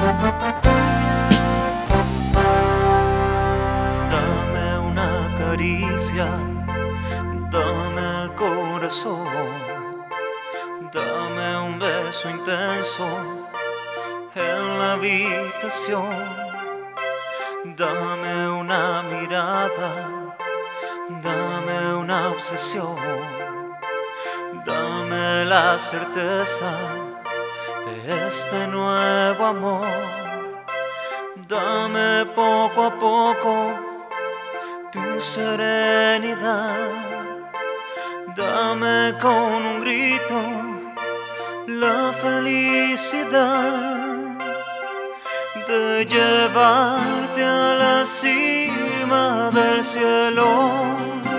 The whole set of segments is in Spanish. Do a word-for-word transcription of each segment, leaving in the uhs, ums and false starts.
Dame una caricia, dame el corazón, dame un beso intenso en la habitación, dame una mirada, dame una obsesión, dame la certeza de este nuevo amor, dame poco a poco tu serenidad, dame con un grito la felicidad de llevarte a la cima del cielo,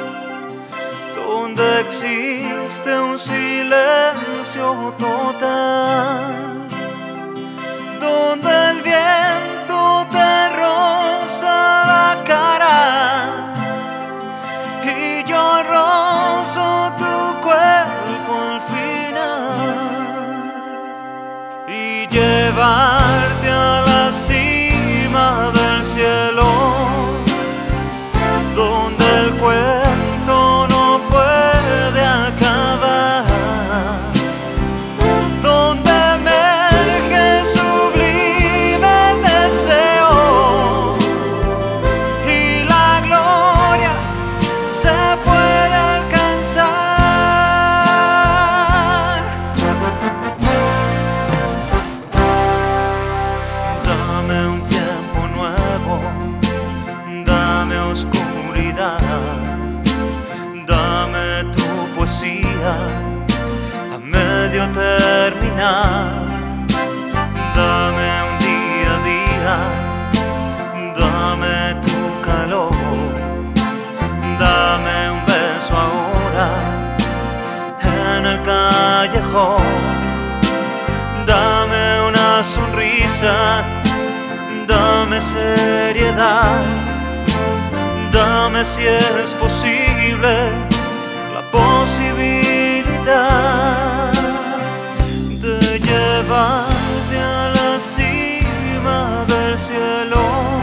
donde existe un silencio total, donde el viento te roza la cara y yo rozo tu cuerpo al final, y llevarte a la cima del cielo, donde el cuento no puede acabar, donde emerge sublime el deseo y la gloria se puede alcanzar. Dame un tiempo nuevo, dame oscuridad, dame tu poesía a medio terminar, dame un día a día, dame tu calor, dame un beso ahora en el callejón, dame una sonrisa, dame seriedad, dame si es posible la posibilidad de llevarte a la cima del cielo,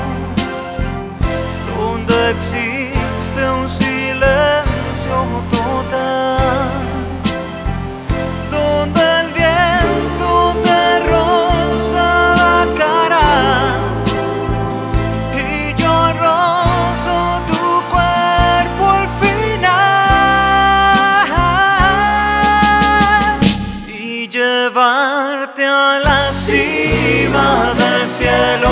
donde existe un silencio total, donde el viento te roza la cara y yo rozo tu cuerpo al final, y llevarte a la cima del cielo,